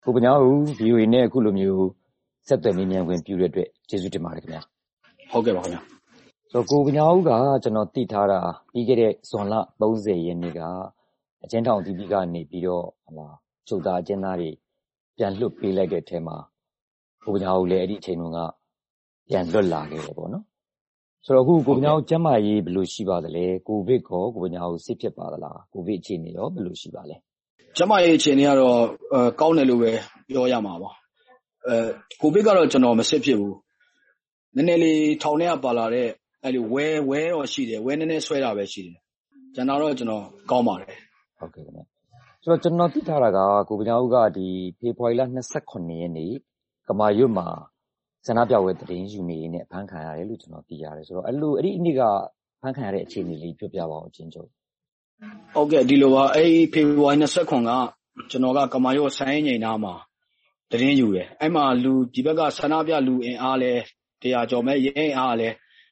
ကိုပညာဦး VOA နဲ့အခုလိုမျိုးဆက်သွယ်မေးမြန်းခွင့်ပြုတဲ့အတွက်ကျေးဇူးတင်ပါတယ်ခင်ဗျာဟုတ်ကဲ့ပါခင်ဗျာဆိုတော့ကိုပညာဦးကကျွန်တော်သိထားတာပြီးခဲ့တဲ့ဇွန်လ30ရက်နေ့ကအကျဉ်းထောင်ဒီကနေပြီးတော့ချုပ်သားအကျဉ်းသားတွေပြန်လွှတ်ပေးလိုက်တဲ့အထက်မှာကိုပညာဦးလည်းအဲ့ဒီအချိန်တုန်းကပြန်လွတ်လာခဲ့တယ်ပေါ့နော်ဆိုတော့အခုကိုပညာဦးကျန်းမာရေးဘယ်လိုရှိပါသလဲကိုဗစ်ကိုပညာဦးစစ်ဖြစ်ပါသလားကိုဗစ်အခြေအနေရောဘယ်လိုရှိပါလဲကျန်းမာရေးအခြေအနေကတော့ကောင်းတယ်လို့ပဲပြောရမှာပါကိုဗစ်ကတော့ကျွန်တော်မစစ်ဖြစ်ဘူးနည်းနည်းလေးထောင်ထဲကပါလာတဲ့အဲ့လိုဝဲတော့ရှိတယ်ဝဲနည်းနည်းဆွဲတာပဲရှိတယ်ကျွန်တော်တော့ကျွန်တော်ကောင်းပါတယ်ဟုတ်ကဲ့ခင်ဗျဆိုတော့ကျွန်တော်သိထားတာကကိုပညာဦးကဒီဖေဖော်ဝါရီလ29ရက်နေ့ကမာရွတ်မှာဆန္ဒပြပွဲသတင်းယူနေနဲ့ဖမ်းခံရတယ်လို့ကျွန်တော်သိရတယ်ဆိုတော့အဲ့ဒီနေ့ကဖမ်းခံရတဲ့အခြေအနေလေးပြောပြပါအောင်အချင်းချုပ်ဟုတ်ကဲ့ဒီလိုပါအဲ့ဖေဖော်ဝါရီ29ကကျွန်တော်ကကမာရွတ်ဆိုင်းငိန်နာမှာသတင်းယူတယ်အဲ့မှာလူဒီဘက်ကဆန္ဒပြလူအင်အားလဲ100ကျော်မဲ့ရဲအင်အားလဲ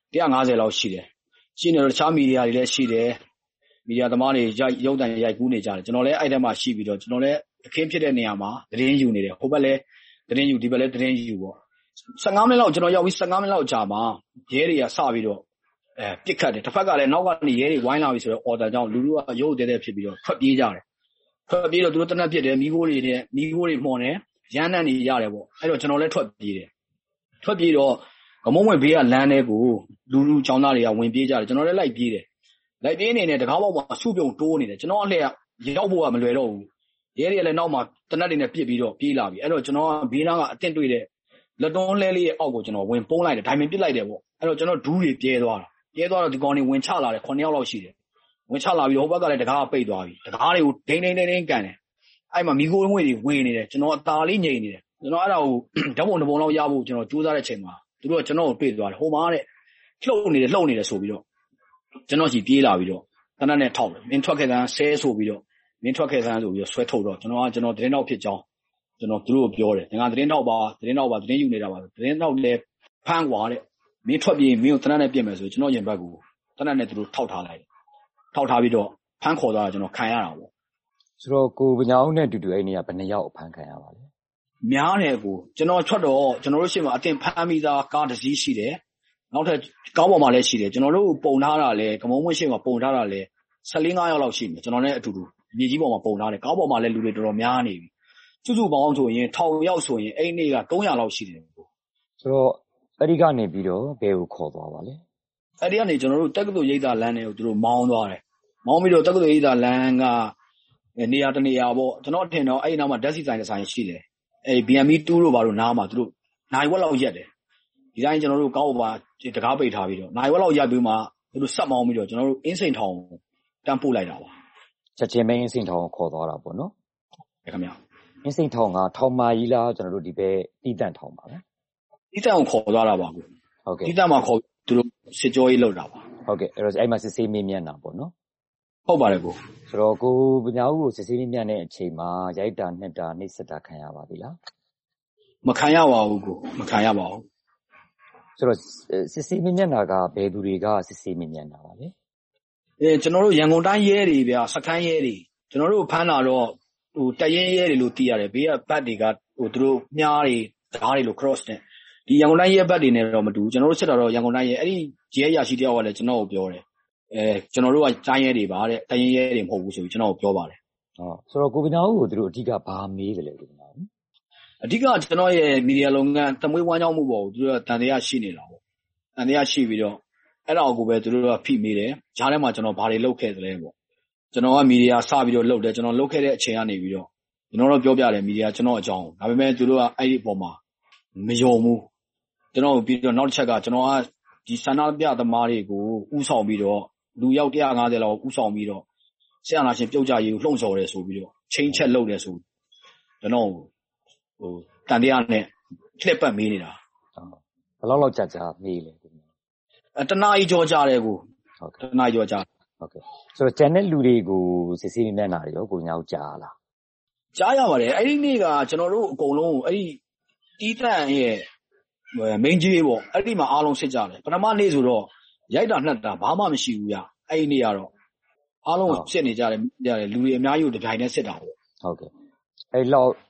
150လောက်ရှိတယ်ရှိနေတော့တခြားမီဒီယာတွေလည်းရှိတယ်မီဒီယာသမားတွေရုပ်တံရိုက်ကူးနေကြတယ်ကျွန်တော်လည်းအဲ့ထဲမှာရှိပြီးတော့ကျွန်တော်လည်းအခင်းဖြစ်တဲ့နေရာမှာသတင်းယူနေတယ်ဟိုဘက်လည်းသတင်းယူဒီဘက်လည်းသတင်းယူပေါ့15မိနစ်လောက်ကျွန်တော်ရောက်ပြီး15မိနစ်လောက်ကြာမှာရဲတွေကစပြီးတော့ပြစ်ခတ်တယ်တစ်ဖက်ကလည်းနောက်ကနေရဲတွေဝိုင်းလာပြီဆိုတော့ order ကြောင့်လူကရုပ်တဲတဲ့ဖြစ်ပြီးတော့ထွက်ပြေးကြတယ်ထွက်ပြေးတော့သူတို့တနက်ပြစ်တယ်မိခိုးတွေမှော်တယ်ရမ်းနှံ့နေရတယ်ပေါ့အဲ့တော့ကျွန်တော်လည်းထွက်ပြေးတယ်ထွက်ပြေးတော့ကမုံဝင်ဘေးကလမ်းထဲကိုလူချောင်းသားတွေကဝင်ပြေးကြတယ်ကျွန်တော်လည်းလိုက်ပြေးတယ်လိုက်ပြေးနေတယ်တကားပေါက်မှာစုပြုံတိုးနေတယ်ကျွန်တော်အလှည့်ရောက်ဖို့ကမလွယ်တော့ဘူးရဲတွေကလည်းနောက်မှာတနက်တွေနဲ့ပြစ်ပြီးတော့ပြေးလာပြီအဲ့တော့ကျွန်တော်ကဘေးနားကအတင်းတွေ့တဲ့လက်တွန်းလဲလေးရဲ့အောက်ကိုကျွန်တော်ဝင်ပုံးလိုက်တယ်ဒိုင်မင်ပစ်လိုက်တယ်ပေါ့အဲ့တော့ကျွန်တော်ဒူးတွေပြဲသွားတော့ဒီကောင်တွေဝင်ချလာတယ်9ယောက်လောက်ရှိတယ်ဝင်ချလာပြီးတော့ဟိုဘက်ကလည်းတကားပိတ်သွားပြီတကားတွေကိုဒိန်းကန်တယ်အဲ့မှာမိခိုးငွေတွေဝေနေတယ်ကျွန်တော်အตาလေးငြိမ်နေတယ်ကျွန်တော်အဲ့ဒါကိုဓာတ်ပုံတစ်ပုံလောက်ရဖို့ကျွန်တော်ကြိုးစားတဲ့အချိန်မှာသူတို့ကကျွန်တော်ကိုတွေ့သွားတယ်ဟိုမှာတဲ့လှုပ်နေတယ်ဆိုပြီးတော့ကျွန်တော်ကြီးပြေးလာပြီးတော့တနက်နဲ့ထောက်တယ်မင်းထွက်ခဲ့တဲ့ဆဲဆိုပြီးတော့မင်းထွက်ခဲ့တဲ့ဆိုပြီးတော့ဆွဲထုတ်တော့ကျွန်တော်သတင်းထောက်ဖြစ်ကြောင်းကျွန်တော်သူတို့ပြောတယ်ငါသတင်းထောက်ပါသတင်းယူနေတာပါသတင်းထောက်လည်းဖမ်းကွာတဲ့မင်းထွက်ပြေးမင်းကိုတနက်နဲ့ပြစ်မယ်ဆိုကျွန်တော်ရင်ဘက်ကိုတနက်နဲ့သူတို့ထောက်ထားလိုက်တယ်ထောက်ထားပြီးတော့ဖမ်းခေါ်သွားတာကျွန်တော်ခံရတာပေါ့ဆိုတော့ကိုပညာဦးနဲ့အတူတူအဲ့နေကဘယ်နှယောက်ဖမ်းခံရပါလဲများတယ်ကိုကျွန်တော်ထွက်တော့ကျွန်တော်တို့ရှေ့မှာအတင်ဖမ်းပြီးသားကားတစ်စီးရှိတယ်နောက်ထပ်ကားပေါ်မှာလည်းရှိတယ်ကျွန်တော်တို့ပုံထားတာလည်းကမုံမွင့်ရှေ့မှာပုံထားတာလည်း14-15ယောက်လောက်ရှိမယ်ကျွန်တော်နဲ့အတူတူမြေကြီးပေါ်မှာပုံထားတယ်ကားပေါ်မှာလည်းလူတွေတော်တော်များနေပြီစုပေါင်းဆိုရင်1000ယောက်ဆိုရင်အဲ့နေ့က300လောက်ရှိတယ်ကိုဆိုတော့အဲ့ဒီကနေပြီးတော့ဘယ်ကိုခေါ်သွားပါလဲအဲ့ဒီကနေကျွန်တော်တို့တက္ကသိုလ်ရိပ်သာလမ်းတွေကိုသူတို့မောင်းသွားတယ်မောင်းပြီးတော့တက္ကသိုလ်ရိပ်သာလမ်းကနေရာတနေရာပေါ့ကျွန်တော်ထင်တော့အဲ့ဒီနောက်မှာဓာတ်ဆီဆိုင်တစ်ဆိုင်ရှိတယ်အဲ့ BME2 တို့ဘာလို့နားမှာသူတို့နိုင်ဝက်လောက်ရက်တယ်ဒီတိုင်းကျွန်တော်တို့ကောက်ပါတကားပိတ်ထားပြီးတော့နိုင်ဝက်လောက်ရက်ပြီးမှသူတို့ဆက်မောင်းပြီးတော့ကျွန်တော်တို့အင်းစိန်ထောင်တန်းပို့လိုက်တာပါချက်ချင်းပဲအင်းစိန်ထောင်ကိုခေါ်သွားတာပေါ့နော်ဟုတ်ခင်ဗျာအင်းစိန်ထောင်ကထောင်မာကြီးလားကျွန်တော်တို့ဒီဘက်တီးတန့်ထောင်ပါလားတီးတန့်ကိုခေါ်သွားတာပါကိုဟုတ်ကဲ့တီးတန့်မှာခေါ်သူတို့စစ်ကြောရေးလုပ်တာပါဟုတ်ကဲ့အဲ့တော့အဲ့မှာစစ်ဆေးမေးမြန်းတာပေါ့နော်ဟုတ်ပါတယ်ကိုဆိုတော့ကိုပညာဦးကိုစစ်ဆေးမေးမြန်းတဲ့အချိန်မှာရိုက်တာနှစ်တာနှိပ်စက်တာခံရပါသေးလားမခံရပါဘူးကိုမခံရပါဘူးဆိုတော့စစ်ဆေးမေးမြန်းတာကဘယ်သူတွေကစစ်ဆေးမေးမြန်းတာပါလဲကျွန်တော်တို့ရန်ကုန်တိုင်းရဲတွေဗျာစခန်းရဲတွေကျွန်တော်တို့ဖမ်းလာတော့တရင်ရဲတွေလို့သိရတယ်ဘေးကဘတ်တွေကသူတို့မြားတွေဓားတွေလို့ cross နဲ့ဒီရန်ကုန်တိုင်းရဲဘတ်တွေနဲ့တော့မတူဘူးကျွန်တော်တို့စစ်တာတော့ရန်ကုန်တိုင်းရဲအဲ့ဒီရဲရရှိတယောက်ကလည်းကျွန်တော်ကိုပြောတယ်ကျွန်တော်တို့ကတိုင်းရဲတွေပါတဲ့တရင်ရဲတွေမဟုတ်ဘူးဆိုပြီးကျွန်တော်ကိုပြောပါတယ်ဆိုတော့ကိုပညာဦးကိုသူတို့အဓိကဘာမေးတယ်လဲကိုပညာဦးအဓိကကျွန်တော်ရဲ့မီဒီယာလုပ်ငန်းတမွေးဝမ်းကြောင်းမှုပေါ့သူတို့ကတန်တရားရှိနေတာပေါ့တန်တရားရှိပြီးတော့အဲ့ဒါကိုပဲသူတို့ကဖိမိတယ်ဂျားထဲမှာကျွန်တော်ဘာတွေလုပ်ခဲ့သလဲပေါ့ကျွန်တော်ကမီဒီယာစပြီးတော့လုပ်တယ်ကျွန်တော်လုပ်ခဲ့တဲ့အချိန်ကနေပြီးတော့ကျွန်တော်တို့ပြောပြတယ်မီဒီယာကျွန်တော်အကြောင်းဒါပေမဲ့သူတို့ကအဲ့ဒီအပေါ်မှာမယုံဘူးကျွန်တော်ပြီးတော့နောက်တစ်ချက်ကကျွန်တော်ကဒီဆန္ဒပြသမားတွေကိုဥဆောင်ပြီးတော့လူရောက်150လောက်ဥဆောင်ပြီးတော့ဆရာနာရှင်ပြုတ်ကြရေးကိုလှုံ့ဆော်တယ်ဆိုပြီးတော့ချင်းချက်လုပ်တယ်ဆိုကျွန်တော်တန်တရားနဲ့လှက်ပတ်မေးနေတာဘယ်လောက်ကြာမေးလဲတနားကြီးကြောကြတယ်ကိုဟုတ်တနားကြီးကြောကြဟုတ်ကဲ့ဆိုတော့ကျန်တဲ့လူတွေကိုစစ်ဆေးနေနေတာတွေရောကိုညာကိုကြားလားကြားရပါတယ်အဲ့ဒီနေ့ကကျွန်တော်တို့အကုန်လုံးအဲ့ဒီတီးတန့်ရဲ့မိန်းကြီးပေါ့အဲ့ဒီမှာအားလုံးစစ်ကြတယ်ပထမနေ့ဆိုတော့ရိုက်တာနှက်တာဘာမှမရှိဘူးဗျအဲ့ဒီနေ့ကတော့အားလုံးစစ်နေကြတယ်လူတွေအများကြီးကိုတပြိုင်တည်းစစ်တာပေါ့ဟုတ်ကဲ့အဲ့လောက်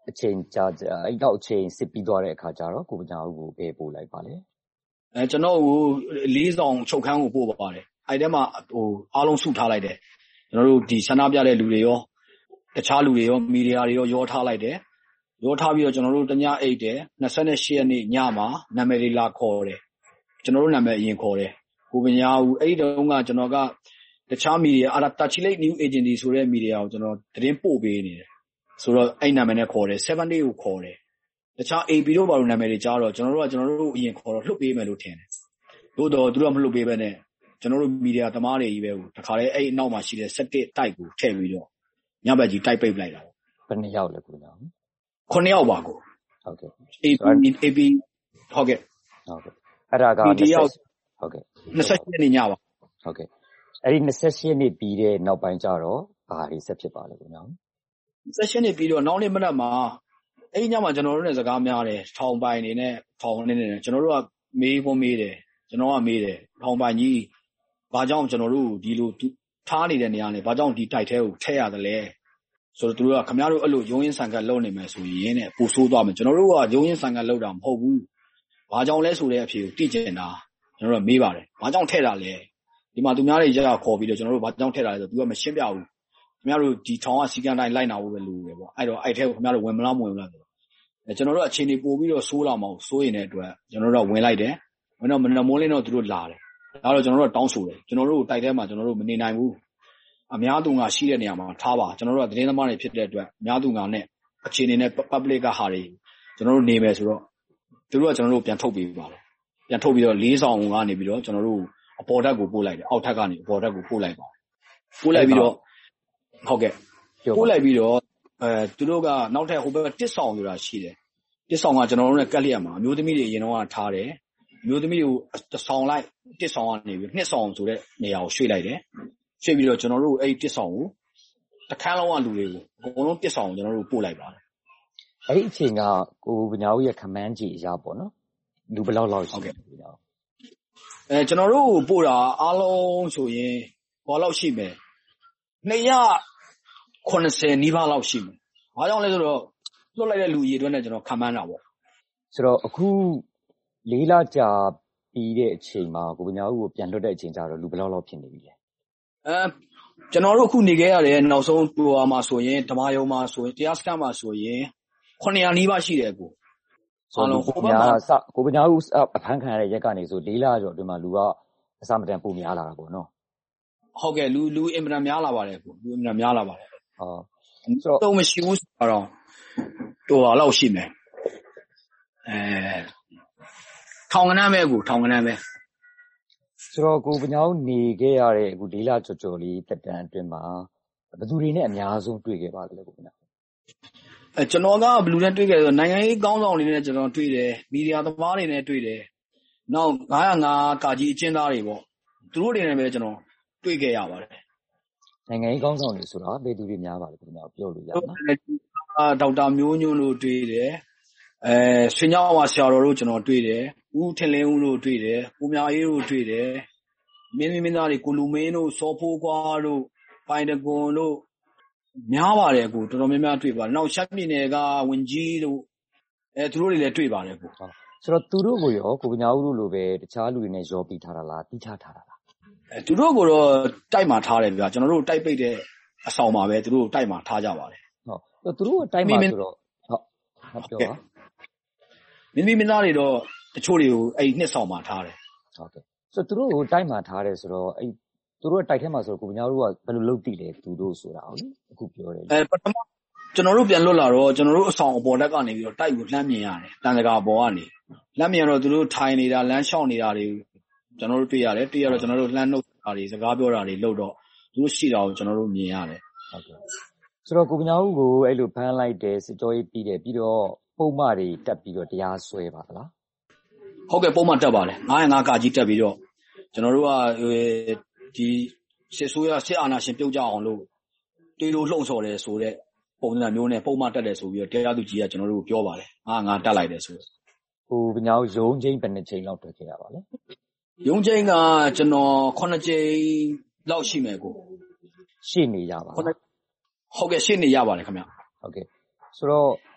အချိန်ကြာအဲ့တော့အချိန်စစ်ပြီးသွားတဲ့အခါကျတော့ကိုပညာဦးကိုပဲပို့လိုက်ပါလေကျွန်တော်ကိုလေးဆောင်ချုပ်ခန်းကိုပို့ပါတယ်အဲ့ထဲမှာအားလုံးစုထားလိုက်တယ်ကျွန်တော်တို့ဒီဆန္ဒပြတဲ့လူတွေရောတခြားလူတွေရောမီဒီယာတွေရောထားလိုက်တယ်ရောထားပြီးတော့ကျွန်တော်တို့တညအိတ်တယ်28ရက်နေ့ညမှာနာမည်လေးလာခေါ်တယ်ကျွန်တော်တို့နာမည်အရင်ခေါ်တယ်ကိုပညာဦးအဲ့ဒီတုန်းကကျွန်တော်ကတခြားမီဒီယာArticulate New Agency ဆိုတဲ့မီဒီယာကိုကျွန်တော်သတင်းပို့ပေးနေတယ်ဆိုတော့အဲ့နာမည်နဲ့ခေါ်တယ်7 day ကိုခေါ်တယ်တခြား AP တို့ဘာလို့နာမည်တွေကြားတော့ကျွန်တော်တို့အရင်ခေါ်တော့လှုပ်ပေးမယ်လို့ထင်တယ်သို့တော့သူတို့ကမလှုပ်ပေးဘဲနဲ့ကျွန်တော်တို့မီဒီယာသမားတွေကြီးပဲဟိုတခါလေအဲ့အနောက်မှာရှိတဲ့7တိုက်ကိုထည့်ပြီးတော့ညဘက်ကြီးတိုက်ပိတ်လိုက်တာပေါ့ဘယ်နှစ်ယောက်လဲကိုညာ 9ယောက်ပါကိုဟုတ်ကဲ့ AP ဟုတ်ကဲ့အဲ့ဒါကဟုတ်ကဲ့ 28 ရက်နေ့ညပါဟုတ်ကဲ့အဲ့ဒီ28ရက်နေ့ပြီးတဲ့နောက်ပိုင်းကျတော့ဘာတွေဆက်ဖြစ်ပါလဲကိုညာ 28ရက်နေ့ပြီးတော့နောက်နေ့မနက်မှာအဲ့ညမှာကျွန်တော်တို့နဲ့စကားများတယ်ထောင်ပိုင်နေနဲ့ထောင်နေနေကျွန်တော်တို့ကမေးဖို့မေးတယ်ကျွန်တော်ကမေးတယ်ထောင်ပိုင်ကြီးဘာကြောင့်ကျွန်တော်တို့ဒီလိုထားနေတဲ့နေရာနဲ့ဘာကြောင့်ဒီတိုက်ထဲကိုထည့်ရတယ်လဲဆိုတော့သူတို့ကခင်ဗျားတို့အဲ့လိုရုံးရင်းဆန်ကတ်လုပ်နေမယ်ဆိုရင်တဲ့ပိုဆိုးသွားမယ်ကျွန်တော်တို့ကရုံးရင်းဆန်ကတ်လုပ်တာမဟုတ်ဘူးဘာကြောင့်လဲဆိုတဲ့အဖြေကိုသိကျင်တာကျွန်တော်တို့မေးပါတယ်ဘာကြောင့်ထည့်တာလဲဒီမှာသူများတွေရရခေါ်ပြီးတော့ကျွန်တော်တို့ဘာကြောင့်ထည့်တာလဲဆိုတော့သူကမရှင်းပြဘူးခင်ဗျားတို့ဒီထောင်ကစီကံတိုင်းလိုက်နာဖို့ပဲလိုတယ်ပေါ့အဲ့တော့အဲ့ထဲကိုခင်ဗျားတို့ဝင်မလားမဝင်ဘူးလားဆိုတော့ကျွန်တော်တို့အခြေအနေပို့ပြီးတော့ဆိုးလာမအောင်စိုးရင်တဲ့အတွက်ကျွန်တော်တို့ဝင်လိုက်တယ်ဝင်တော့မနမိုးလင်းတော့သူတို့လာတယ်ဒါတော့ကျွန်တော်တို့တောင်းဆိုတယ်ကျွန်တော်တို့တိုက်ထဲမှာကျွန်တော်တို့မနေနိုင်ဘူးအများသူငါရှိတဲ့နေရာမှာထားပါကျွန်တော်တို့ကသတင်းသမားတွေဖြစ်တဲ့အတွက်အများသူငါနဲ့အခြေအနေနဲ့ public ကဟာတွေကျွန်တော်တို့နေမယ်ဆိုတော့သူတို့ကကျွန်တော်တို့ပြန်ထုတ်ပေးပါတယ်ပြန်ထုတ်ပြီးတော့၄ဆောင်ကနေပြီးတော့ကျွန်တော်တို့အပေါ်ဓာတ်ကိုပို့လိုက်တယ်အောက်ထပ်ကနေအပေါ်ဓာတ်ကိုပို့လိုက်ပါတယ်ပို့လိုက်ပြီးတော့ဟုတ်ကဲ့ပို့လိုက်ပြီးတော့သူတို့ကနောက်ထပ်ဟိုဘက်တစ်ဆောင်ဆိုတာရှိတယ်တစ်ဆောင်ကကျွန်တော်တို့နဲ့ကက်လျက်မှာအမျိုးသမီးတွေအရင်တော့ထားတယ်အမျိုးသမီးကိုတစ်ဆောင်လိုက်တစ်ဆောင်ကနေပြီးနှစ်ဆောင်ဆိုတဲ့နေရာကိုရွှေ့လိုက်တယ်ရွှေ့ပြီးတော့ကျွန်တော်တို့အဲ့တစ်ဆောင်ကိုတစ်ခန်းလုံးကလူတွေကိုအကုန်လုံးတစ်ဆောင်ကိုကျွန်တော်တို့ပို့လိုက်ပါတယ်အဲ့ဒီအချိန်ကကိုပညာဦးရဲ့ခမန်းကြီးအရာပေါ့နော်လူဘယ်လောက်ရှိခဲ့ပြီနော်ကျွန်တော်တို့ပို့တာအားလုံးဆိုရင်ဘာလောက်ရှိမယ်290နီးပါးလောက်ရှိမယ်ဘာကြောင့်လဲဆိုတော့လွတ်လိုက်တဲ့လူကြီးတွေနဲ့ကျွန်တော်ခံမှန်းတာပေါ့ဆိုတော့အခု၄လကြာပြီးတဲ့အချိန်မှာကိုပညာဦးကိုပြန်လွတ်တဲ့အချိန်ကျတော့လူဘယ်လောက်ဖြစ်နေပြီလဲကျွန်တော်တို့အခုနေခဲ့ရတယ်နောက်ဆုံးဟိုမှာဆိုရင်ဓမ္မယုံမှာဆိုရင်တရားစခန်းမှာဆိုရင်900နီးပါးရှိတယ်ကိုအားလုံးဟိုဘက်မှာကိုပညာဦးအဖမ်းခံရတဲ့ရက်ကနေဆို၄လကျော်အတွင်းမှာလူကအစမတန်ပိုများလာတာပေါ့နော်ဟုတ်ကဲ့လူအင်မတန်များလာပါတယ်ကိုလူအင်မတန်များလာပါတယ်ဆိုတော့တော့မရှိဘူးဆိုတော့တော်ပါလောက်ရှိမယ်ထောင်ကနန်းပဲကိုထောင်ကနန်းပဲဆိုတော့ကိုပညာဦးနေခဲ့ရတဲ့အခု၄လကျော်လေးတက်တန်းအတွင်းမှာဘယ်သူတွေနဲ့အများဆုံးတွေ့ခဲ့ပါလဲကိုပညာကျွန်တော်ကဘယ်လူနဲ့တွေ့ခဲ့ဆိုနိုင်ငံရေးကောင်းဆောင်တွေနဲ့ကျွန်တော်တွေ့တယ်မီဒီယာသမားတွေနဲ့တွေ့တယ်နောက်905ကာကြီးအကျဉ်းသားတွေပေါ့သူတို့တွေနဲ့ပဲကျွန်တော်တွေ့ခဲ့ရပါတယ်နိုင်ငံရေးကောင်းဆောင်တွေဆိုတာဘယ်သူတွေများပါလဲကိုပညာပြောလို့ရမလားဒေါက်တာမျိုးညွန့်တို့တွေ့တယ်ဆွေညောင်းဝါဆရာတော်တို့ကျွန်တော်တွေ့တယ်ဦးထင်လင်းဦးတို့တွေ့တယ်ကိုမြအေးတို့တွေ့တယ်မင်းသားတွေကိုလူမင်းတို့စောဖိုးကွာတို့ပိုင်တကွန်တို့များပါတယ်ကိုတော်တော်များများတွေ့ပါတယ်နောက်ရှမ်းပြည်နယ်ကဝင်ကြီးတို့သူတို့တွေလည်းတွေ့ပါတယ်ကိုဆိုတော့သူတို့ကိုရောကိုပညာဦးတို့လိုပဲတခြားလူတွေနဲ့ရောပြီးထားတာလားတိချထားတာလားသူတို့ကိုတော့တိုက်မှာထားတယ်ဗျာကျွန်တော်တို့တိုက်ပိတ်တဲ့အဆောင်မှာပဲသူတို့တိုက်မှာထားကြပါတယ်ဟုတ်သူတို့ကတိုက်မှာဆိုတော့ဟုတ်ပြောပါမင်းသားတွေတော့တချို့တွေကိုအဲ့နှစ်ဆောင်မှာထားတယ်ဟုတ်ကဲ့ဆိုတော့သူတို့ကိုတိုက်မှာထားတယ်ဆိုတော့အဲ့သူတို့ကတိုက်ထဲမှာဆိုတော့ကိုပညာတို့ကဘယ်လိုလုပ်တည်လဲသူတို့ဆိုတာဟုတ်လေအခုပြောတယ်ပထမကျွန်တော်တို့ပြန်လွတ်လာတော့ကျွန်တော်တို့အဆောင်အပေါ်တက်ကနေပြီးတော့တိုက်ကိုလှမ်းမြင်ရတယ်တန်တကာပေါ်ကနေလှမ်းမြင်တော့သူတို့ထိုင်နေတာလမ်းလျှောက်နေတာတွေကျွန်တော်တို့တွေ့ရတယ်တွေ့ရတော့ကျွန်တော်တို့လှမ်းနှုတ်တာတွေစကားပြောတာတွေလုပ်တော့သူတို့ရှိတာကိုကျွန်တော်တို့မြင်ရတယ်ဟုတ်ကဲ့ဆိုတော့ကိုပညာဦးကိုအဲ့လိုဖမ်းလိုက်တယ်စစ်ကြောရေးပြီးတယ်ပြီးတော့ပုံမှန်တွေတက်ပြီးတော့တရားစွဲပါသလားဟုတ်ကဲ့ပုံမှန်တက်ပါတယ်905ကကြီးတက်ပြီးတော့ကျွန်တော်တို့ကဒီစစ်ဆိုးရစစ်အာဏာရှင်ပြုတ်ကြအောင်လို့တေးလို့လှုံ့ဆော်တယ်ဆိုတဲ့ပုံစံမျိုးနဲ့ပုံမှန်တက်တယ်ဆိုပြီးတော့တရားသူကြီးကကျွန်တော်တို့ပြောပါတယ်905တက်လိုက်တယ်ဆိုတော့ဟိုပညာဦးရုံးချင်းဘယ်နှချိန်လောက်တွေ့ခဲ့ရပါလဲရုံးချင်းကကျွန်တော်9ချိန်လောက်ရှိမယ်ကိုရှေ့နေရပါဟုတ်ကဲ့ရှေ့နေရပါတယ်ခင်ဗျဟုတ်ကဲ့ဆိုတော့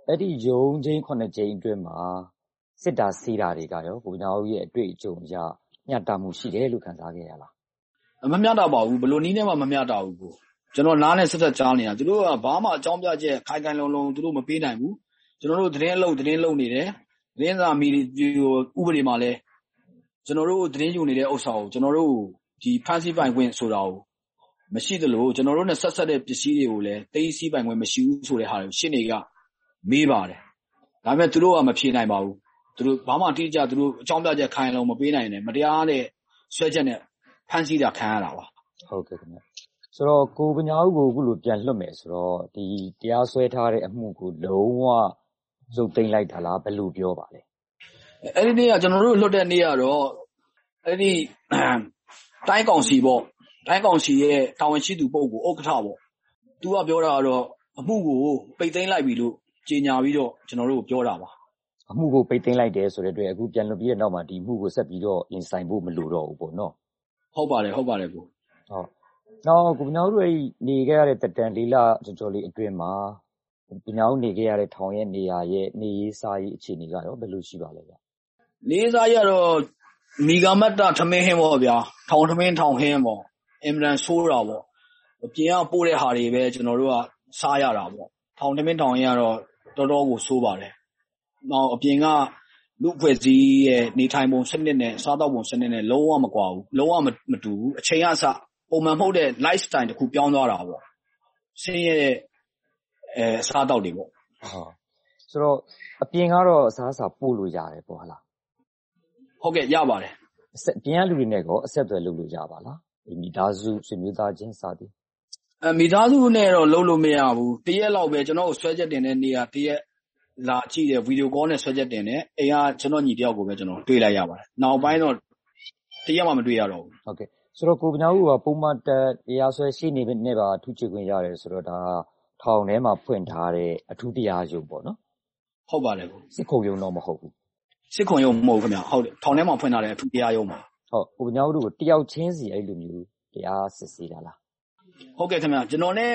အဲ့ဒီယုံချင်း9ကြိမ်အတွင်းမှာစစ်တာစီးတာတွေကရောကိုညာဦးရဲ့အတွေ့အကြုံအရမျှတမှုရှိတယ်လို့ခံစားခဲ့ရလားမမျှတပါဘူးဘယ်လိုနည်းနဲ့မှမမျှတဘူးကိုကျွန်တော်နားနဲ့ဆက်ဆက်ကြားနေတာသူတို့ကဘာမှအကြောင်းပြချက်ခိုင်ခိုင်လုံလုံသူတို့မပေးနိုင်ဘူးကျွန်တော်တို့သတင်းလုပ်နေတယ်သတင်းစာမီဒီဥပဒေမှာလဲကျွန်တော်တို့သတင်းယူနေတဲ့ဥစ္စာကိုကျွန်တော်တို့ဒီဖန်ဆီးပိုင်ခွင့်ဆိုတာကိုမရှိသလိုကျွန်တော်တို့နဲ့ဆက်ဆက်တဲ့ပစ္စည်းတွေကိုလည်းသိသိပိုင်ခွင့်မရှိဘူးဆိုတဲ့ဟာကိုရှင်းနေကမေးပါတယ်ဒါပေမဲ့သူတို့ကမဖြေနိုင်ပါဘူးသူတို့ဘာမှအတိအကျသူတို့အကြောင်းပြချက်ခိုင်လုံမပေးနိုင်နဲ့မတရားတဲ့ဆွဲချက်နဲ့ဖန်ဆီးတာခံရတာပါဟုတ်ကဲ့ခင်ဗျဆိုတော့ကိုပညာဦးကိုအခုလိုပြန်လွတ်မယ်ဆိုတော့ဒီတရားစွဲထားတဲ့အမှုကိုလုံးဝရုပ်သိမ်းလိုက်တာလားဘယ်လိုပြောပါလဲအဲ့ဒီနေ့ကကျွန်တော်တို့လွတ်တဲ့နေ့ကတော့အဲ့ဒီတိုင်းကောင်စီပေါ့တိုင်းကောင်စီရဲ့တာဝန်ရှိသူပုဂ္ဂိုလ်ဥက္ကဋ္ဌပေါ့သူကပြောတာကတော့အမှုကိုပိတ်သိမ်းလိုက်ပြီလို့ကြေညာပြီးတော့ကျွန်တော်တို့ပြောတာပါအမှုကိုပိတ်သိမ်းလိုက်တယ်ဆိုတဲ့အတွက်အခုပြန်လွတ်ပြီးတဲ့နောက်မှာဒီမှုကိုဆက်ပြီးတော့ရင်ဆိုင်ဖို့မလိုတော့ဘူးပေါ့နော်ဟုတ်ပါတယ်ကိုဟုတ်နောက်ကိုပညာဦးတို့နေခဲ့ရတဲ့တက်တန်၄လကျော်လေးအတွင်းမှာပညာဦးနေခဲ့ရတဲ့ထောင်ရဲ့နေရာရဲ့နေရေးစားရေးအခြေအနေကရောဘယ်လိုရှိပါလဲဗျနေစားရေးကတော့မီဂါမတ်တာထမင်းဟင်းပေါ့ဗျာထောင်ထမင်းထောင်ဟင်းပေါ့အင်မတန်ဆိုးတာပေါ့အပြင်ကပို့တဲ့ဟာတွေပဲကျွန်တော်တို့ကစားရတာပေါ့ထောင်ထမင်းထောင်ဟင်းကတော့တော်တော်ကိုဆိုးပါတယ်နောက်အပြင်ကလူဖွဲ့စည်းရဲ့နေထိုင်ပုံစနစ်နဲ့စားတောက်ပုံစနစ်နဲ့လုံးဝမကွာဘူးလုံးဝမတူဘူးအချိန်အစပုံမှန်မဟုတ်တဲ့ lifestyle တစ်ခုပြောင်းသွားတာပေါ့ဆင်းရဲစားတောက်တွေပေါ့ဆိုတော့အပြင်ကတော့အစားအစာပို့လို့ရတယ်ပေါ့ဟုတ်လားဟုတ်ကဲ့ရပါတယ်အပြင်ကလူတွေနဲ့ကောအဆက်အသွယ်လုပ်လို့ရပါလားဒီမိသားစုဆွေမျိုးသားချင်းစသည်မိသားစုနဲ့တော့လုပ်လို့မရဘူးတရက်လောက်ပဲကျွန်တော်ဆွဲချက်တင်တဲ့နေရာတရက်လာကြည့်တယ်ဗီဒီယိုကောနဲ့ဆွဲချက်တင်တယ်အိမ်ကကျွန်တော်ညီတယောက်ကိုပဲကျွန်တော်တွေ့လိုက်ရပါတယ်နောက်ပိုင်းတော့တရက်မှမတွေ့ရတော့ဘူးဟုတ်ကဲ့ဆိုတော့ကိုပညာဦးကပုံမှန်တရားဆွဲရှိနေနဲ့ပါထူးချွေခွင့်ရတယ်ဆိုတော့ဒါထောင်ထဲမှာဖွင့်ထားတဲ့အထူးတရားရုံးပေါ့နော်ဟုတ်ပါတယ်ကိုစစ်ခုံရုံးတော့မဟုတ်ဘူးစစ်ခုံရုံးမဟုတ်ခင်ဗျဟုတ်တယ်ထောင်ထဲမှာဖွင့်ထားတဲ့အထူးတရားရုံးပါဟုတ်ကိုပညာဦးတို့ကိုတယောက်ချင်းစီအဲ့လိုမျိုးတရားစစ်ဆေးတာလားဟုတ်ကဲ့ခင်ဗျကျွန်တော်နဲ့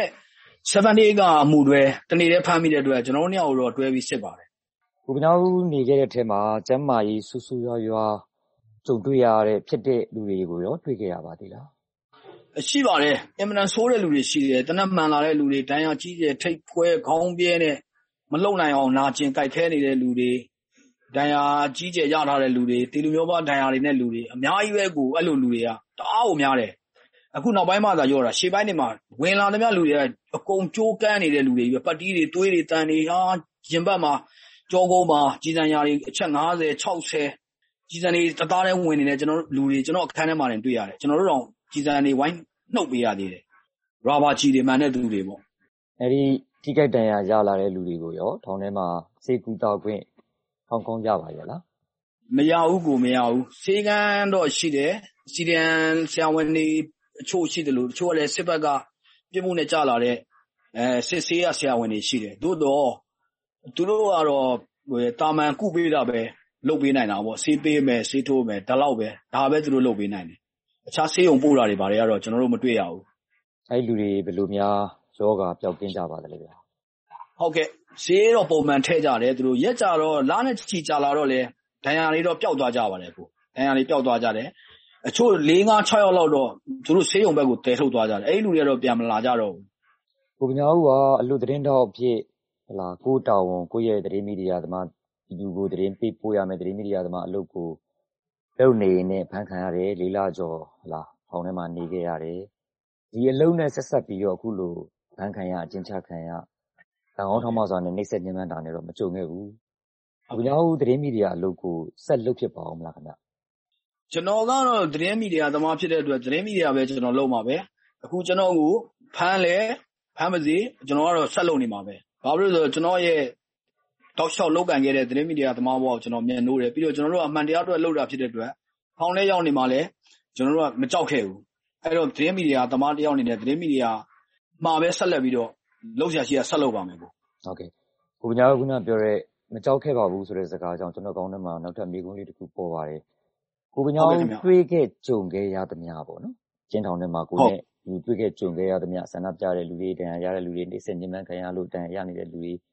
7 day ကအမှုတွဲတနေ့တည်းဖမ်းမိတဲ့အတွက်ကျွန်တော်တို့ညောင်တော့တွဲပြီးစစ်ပါတယ်ကိုပညာဦးနေခဲ့တဲ့ထဲမှာကျမ်းမာရေးဆူဆူရွာကြုံတွေ့ရတဲ့ဖြစ်တဲ့လူတွေကိုရောတွေ့ခဲ့ရပါသေးလားရှိပါတယ်အင်မတန်ဆိုးတဲ့လူတွေရှိတယ်တနက်မှန်လာတဲ့လူတွေတန်းရကြီးတဲ့ထိတ်ဖွဲခေါင်းပြဲနဲ့မလုံနိုင်အောင်နာကျင်ကြိုက်ခဲနေတဲ့လူတွေတန်းရကြီးကျယ်ရထားတဲ့လူတွေတီလူမျိုးပါတန်းရတွေနဲ့လူတွေအများကြီးပဲကိုအဲ့လိုလူတွေကတအားကိုများတယ်အခုနောက်ပိုင်းမှသာရောတာရှေ့ပိုင်းတွေမှာဝင်လာတဲ့များလူတွေကအကုန်ကြိုးကန်းနေတဲ့လူတွေပဲပတ်တီးတွေတွေးတွေတန်တွေဟာရင်ဘတ်မှာကြောကုန်းမှာကြီးစံရာတွေအချက်50 60ကြီးစံတွေတသားနဲ့ဝင်နေတဲ့ကျွန်တော်လူတွေကျွန်တော်အခန်းထဲမှာနေတွေ့ရတယ်ကျွန်တော်တို့တော့ကြီးစံတွေဝိုင်းနှုတ်ပေးရသေးတယ်ရာဘာကြီးတွေမှန်တဲ့သူတွေပေါ့အဲ့ဒီထိခိုက်ဒဏ်ရာရလာတဲ့လူတွေကိုရောထောင်ထဲမှာစေကူတောက်ခွင့်ထောင်ကောင်းကြပါရဲ့လားမရဘူးကိုမရဘူးစေကန်းတော့ရှိတယ်စီဒီအန်ဆရာဝန်တွေအချို့ရှိတယ်လို့တချို့ကလည်းစစ်ဘက်ကပြစ်မှုနဲ့ကြာလာတဲ့စစ်ဆေးရဆရာဝန်တွေရှိတယ်သို့တော့သူတို့ကတော့တာမန်ကုပေးတာပဲလုပ်ပေးနိုင်တာပေါ့ဆေးပေးမယ်ဆေးထိုးမယ်ဒါလောက်ပဲဒါပဲသူတို့လုပ်ပေးနိုင်တယ်အခြားဆေးရုံပို့တာတွေဘာတွေကတော့ကျွန်တော်တို့မတွေ့ရဘူးအဲ့လူတွေဘယ်လိုများယောဂပျောက်ကင်းကြပါသလဲဗျာဟုတ်ကဲ့ဆေးတော့ပုံမှန်ထည့်ကြတယ်သူတို့ရက်ကြတော့လနဲ့ချီကြာလာတော့လေဒဏ်ရာတွေတော့ပျောက်သွားကြပါတယ်ကိုဒဏ်ရာတွေပျောက်သွားကြတယ်အချို့4-5-6ယောက်လောက်တော့သူတို့ဆေးရုံဘက်ကိုတည်ထုတ်သွားကြတယ်အဲ့လူတွေကတော့ပြန်မလာကြတော့ဘူးကိုပညာဦးကအလူသတင်းတောက်အဖြစ်ဟလာကိုတာဝန်ကိုရဲ့သတင်းမီဒီယာသမားဒီလူကိုသတင်းပေးပို့ရမယ်သတင်းမီဒီယာသမားအလုပ်ကိုလုပ်နေနဲ့ဖန်ခံရတယ်၄လကျော်ဟလာထောင်ထဲမှာနေခဲ့ရတယ်ဒီအလုပ်နဲ့ဆက်ဆက်ပြီးတော့အခုလိုဖန်ခံရအကျဉ်းချခံရတန်ကောင်းထောင်းမစွာနဲ့နှိမ့်ဆက်ညှဉ်းပန်းတာနဲ့တော့မကြုံခဲ့ဘူးကိုပညာဦးသတင်းမီဒီယာအလုပ်ကိုဆက်လုပ်ဖြစ်ပါအောင်မလားခင်ဗျကျွန်တော်ကတော့သတင်းမီဒီယာသမားဖြစ်တဲ့အတွက်သတင်းမီဒီယာပဲကျွန်တော်လုပ်မှာပဲအခုကျွန်တော်ကိုဖမ်းမစီကျွန်တော်ကတော့ဆက်လုပ်နေမှာပဲဘာဖြစ်လို့လဲဆိုတော့ကျွန်တော်ရဲ့တောက်လျှောက်လောက်ကန်ခဲ့တဲ့သတင်းမီဒီယာသမားဘောကိုကျွန်တော်မြင်လို့တယ်ပြီးတော့ကျွန်တော်တို့အမှန်တရားအတွက်လုပ်တာဖြစ်တဲ့အတွက်ဖောင်းလဲရောက်နေမှာလဲကျွန်တော်တို့ကမကြောက်ခဲ့ဘူးအဲ့တော့သတင်းမီဒီယာသမားတယောက်အနေနဲ့သတင်းမီဒီယာမှာပဲဆက်လက်ပြီးတော့လုပ်ရရှိရဆက်လုပ်ပါမယ်ပေါ့ဟုတ်ကဲ့ကိုပညာကခုနပြောတဲ့မကြောက်ခဲ့ပါဘူးဆိုတဲ့စကားကြောင့်ကျွန်တော်ကောင်းထဲမှာနောက်ထပ်မေးခွန်းလေးတစ်ခုပေါ်ပါတယ်ကိုပညာတွေးခဲ့ကြုံခဲ့ရသမျှပေါ့နော်ကျင်းထောင်ထဲမှာကိုနဲ့လူတွေးခဲ့ကြုံခဲ့ရသမျှဆန္ဒပြတဲ့လူတွေတန်ရာရတဲ့လူတွေနှိမ့်ဆက်ညှဉ်းပန်းခံရလို့တန်ရာရနေတဲ့လူတွေ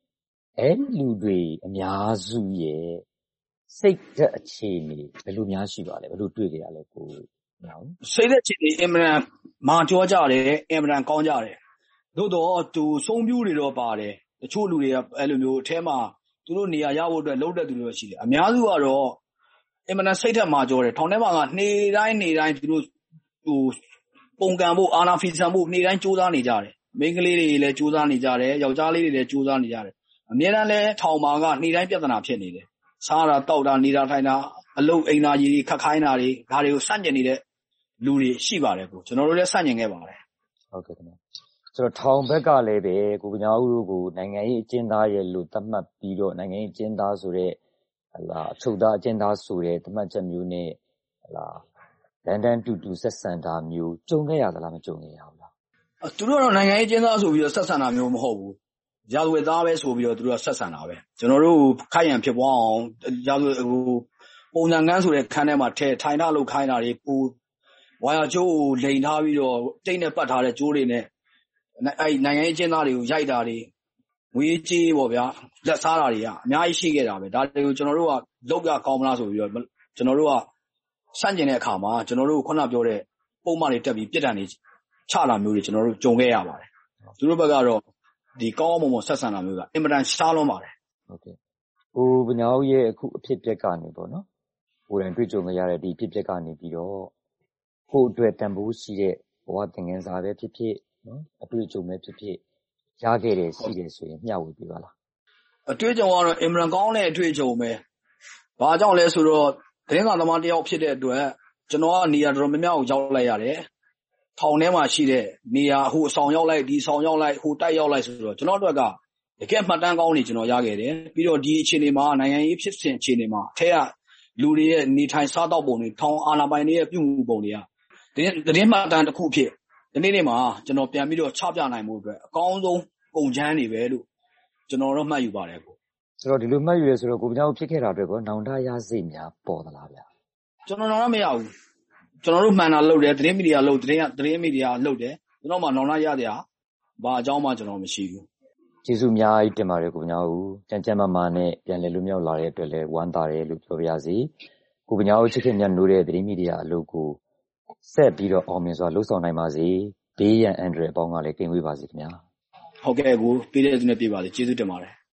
အဲ့လူတွေအများစုရဲ့စိတ်ဓာတ်အခြေအနေဘယ်လိုများရှိပါလဲဘယ်လိုတွေ့ကြရလဲကိုနော်စိတ်သက်ချင်နေအင်မတန်မာကြောကြတယ်အင်မတန်ကောင်းကြတယ်သို့တော့သူဆုံးပြူတွေတော့ပါတယ်တချို့လူတွေကအဲ့လိုမျိုးအထဲမှာသူတို့နေရာရဖို့အတွက်လှုပ်တဲ့သူတွေရှိတယ်အများစုကတော့အင်မတန်စိတ်သက်မာကြောတယ်ထောင်ထဲမှာကနေတိုင်းသူတို့ဟိုပုံကံဖို့အာနာဖီဆန်ဖို့နေတိုင်းစူးစမ်းနေကြတယ်မိန်းကလေးတွေလည်းစူးစမ်းနေကြတယ်ယောက်ျားလေးတွေလည်းစူးစမ်းနေကြတယ်အများအားလည်းထောင်မှာကနေတိုင်းပြဿနာဖြစ်နေတယ်စားတာတောက်တာနေတာထိုင်တာအလုတ်အိမ်သားကြီးခက်ခိုင်းတာတွေဒါတွေကိုစန့်ကျင်နေတဲ့လူတွေရှိပါတယ်ကိုကျွန်တော်တို့လည်းစန့်ကျင်ခဲ့ပါတယ်ဟုတ်ကဲ့ခင်ဗျဆိုတော့ထောင်ဘက်ကလည်းပဲကိုကညာဦးတို့ကိုနိုင်ငံရေးအကျဉ်းသားရဲ့လို့သတ်မှတ်ပြီးတော့နိုင်ငံရေးအကျဉ်းသားဆိုတဲ့ဟလာအချုပ်သားအကျဉ်းသားဆိုတဲ့သတ်မှတ်ချက်မျိုးနဲ့ဟလာလန်ဒန်တူဆက်ဆံတာမျိုးကြုံခဲ့ရသလားမကြုံခဲ့ရဘူးလားသူတို့ကတော့နိုင်ငံရေးအကျဉ်းသားဆိုပြီးတော့ဆက်ဆံတာမျိုးမဟုတ်ဘူးရာဇဝတ်သားပဲဆိုပြီးတော့သူတို့ကဆက်ဆံတာပဲကျွန်တော်တို့ခိုက်ရန်ဖြစ်ပွားအောင်ရာဇဝတ်ပုံစံကန်းဆိုတဲ့ခန်းထဲမှာထဲထိုင်ထားလို့ခိုင်းတာတွေပူဝါယာကျိုးကိုလိန်ထားပြီးတော့တိတ်နဲ့ပတ်ထားတဲ့ကျိုးတွေနဲ့အဲ့နိုင်ငံရေးအကျဉ်းသားတွေကိုရိုက်တာတွေငွေကြေးပေါ့ဗျာလက်စားတာတွေကအများကြီးရှိခဲ့တာပဲဒါတွေကိုကျွန်တော်တို့ကလောက်ရကောင်းမလားဆိုပြီးတော့ကျွန်တော်တို့ကစန့်ကျင်တဲ့အခါမှာကျွန်တော်တို့ခုနပြောတဲ့ပုံမှန်တွေတက်ပြီးပြစ်ဒဏ်တွေချလာမျိုးတွေကျွန်တော်တို့ကြုံခဲ့ရပါတယ်သူတို့ဘက်ကတော့ဒီကောင်းအောင်မဆက်ဆံတာမျိုးကအင်မတန်ရှားလွန်ပါတယ်ဟုတ်ကဲ့ဟိုဘညာဦးရဲ့အခုအဖြစ်အပျက်ကနေပေါ့နော်ကိုယ်တိုင်တွေ့ကြုံရတဲ့ဒီအဖြစ်အပျက်ကနေပြီးတော့ကိုယ်အတွက်တန်ဖိုးရှိတဲ့ဘဝသင်ခန်းစာပဲဖြစ်ဖြစ်နော်အတွေ့အကြုံပဲဖြစ်ဖြစ်ရခဲ့တယ်ရှိတယ်ဆိုရင်မျှဝေပြပါလားအတွေ့အကြုံကတော့အင်မတန်ကောင်းတဲ့အတွေ့အကြုံပဲဘာကြောင့်လဲဆိုတော့သတင်းစာသမားတယောက်ဖြစ်တဲ့အတွက်ကျွန်တော်ကနေရာတော်တော်များများကိုရောက်လိုက်ရတယ်ထောင်ထဲမှာရှိတဲ့နေရာဟိုအဆောင်ရောက်လိုက်ဒီဆောင်ရောက်လိုက်ဟိုတိုက်ရောက်လိုက်ဆိုတော့ကျွန်တော်တို့ကတကယ်မှတ်တမ်းကောင်းနေကျွန်တော်ရခဲ့တယ်ပြီးတော့ဒီအခြေအနေမှာနိုင်ငံရေးဖြစ်စဉ်အခြေအနေမှာအထက်ကလူတွေရဲ့နေထိုင်စားတောက်ပုံတွေထောင်အာဏာပိုင်တွေရဲ့ပြုမှုပုံတွေကသတင်းမှတ်တမ်းတစ်ခုဖြစ်ဒီနေ့မှာကျွန်တော်ပြန်ပြီးတော့ချပြနိုင်မှုအတွက်အကောင်းဆုံးပုံချမ်းတွေပဲလို့ကျွန်တော်တို့မှတ်ယူပါတယ်ကိုဆိုတော့ဒီလိုမှတ်ယူရဲဆိုတော့ကိုဘညာဦးဖြစ်ခဲ့တာအတွက်ကောနောင်တရစိတ်များပေါ်သလားဗျာကျွန်တော်တော့မရဘူးကျွန်တော်တို့မှန်တာလုပ်တယ်သတင်းမီဒီယာလုပ်သတင်းမီဒီယာလုပ်တယ်ကျွန်တော်မှနောင်တရတဲ့ဟာဘာအကြောင်းမှကျွန်တော်မရှိဘူးကျေးဇူးအများကြီးတင်ပါတယ်ကိုဘညာဦးကြမ်းမာနဲ့ပြန်လည်လွတ်မြောက်လာတဲ့အတွက်လည်းဝမ်းသာတယ်လို့ပြောပြရစီကိုဘညာဦးချစ်ခင်မြတ်နိုးတဲ့သတင်းမီဒီယာအလုပ်ကိုဆက်ပြီးတော့အောင်မြင်စွာလှုပ်ဆောင်နိုင်ပါစေဘေးရန်အန္တရာယ်အပေါင်းကလည်းကင်းဝေးပါစေခင်ဗျာဟုတ်ကဲ့ကိုပေးတဲ့သူနဲ့ပြပါစေကျေးဇူးတင်ပါတယ်